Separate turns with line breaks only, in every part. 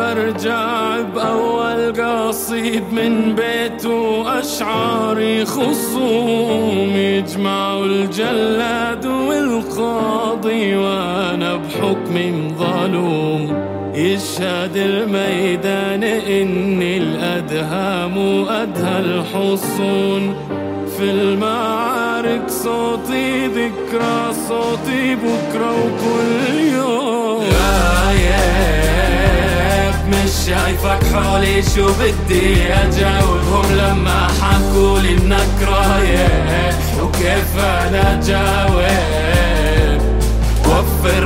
أرجع بأول قصيد من بيت وأشعاري خصوم يجمعوا الجلاد والقاضي وأنا بحكم ظلوم. يشهد الميدان إني الأدهام وأدهى الحصون. في المعارك صوتي ذكرى، صوتي بكرة وكل يوم. غايب مش شايفك حولي، شو بدي أجاوبهم لما حكولي إنك رايح وكيف أنا جاوب؟ وفر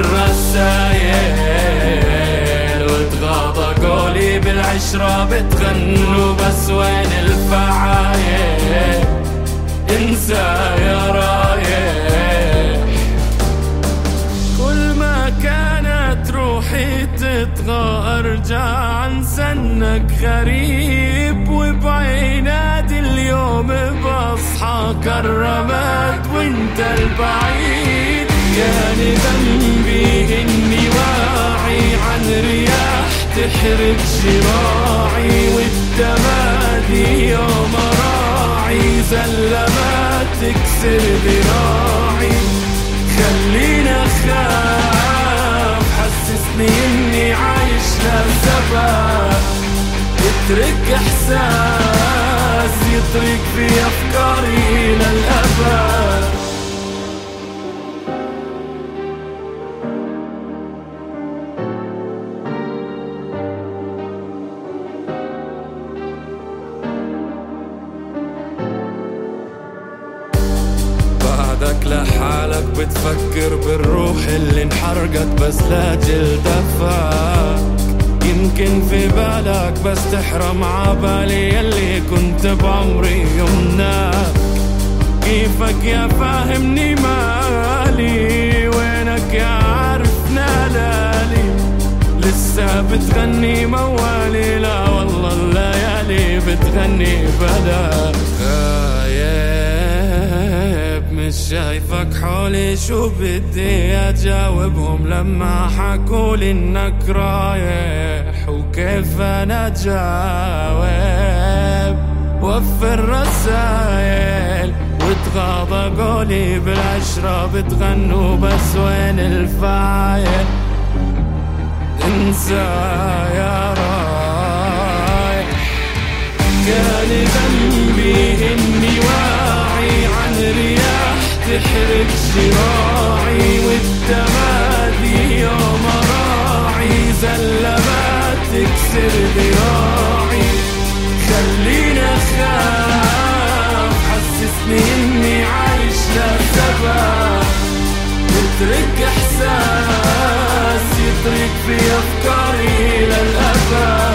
رسايل وتغاضى قولي بالعشرة بتغنوا بس وين الفعايل؟ انسى يا رايح. كل ما كانت روحي تطغى ارجع عن سنك غريب، وبعينادي اليوم بصحى كرمت وانت البعيد. كان ذنبي اني واعي عن رياح تحرق شراعي، والتمادي يوم راعي زلمات تكسر ذراعي. خليني اخاف، حسسني اني عايش لسبب. اترك احساس يطرق في افكاري للابد. بعدك لحالك بتفكر بالروح اللي انحرقت بس لا جلدها فاك. يمكن في بالك بس تحرم عبالي اللي كنت بعمري يمناك. كيفك يا فاهمني مالي، وينك يا عارف نالالي؟ لسه بتغني موالي، لا والله الليالي بتغني بلاك. مش شايفك حولي، شو بدي أجاوبهم لما حكولي إنك رايح وكيف أنا جاوب؟ وفر رسايل وتغاضى قولي بالعشرة بتغنوا بس وين الفايل؟ انسى يا رايح. كان ذنبي إني واعي عن رياح تحرق شراعي، والتمادي يوم راعي زلمات تكسر ذراعي. خليني اخاف، حسسني اني عايش لسبب. اترك احساس يطرق في افكاري للابد.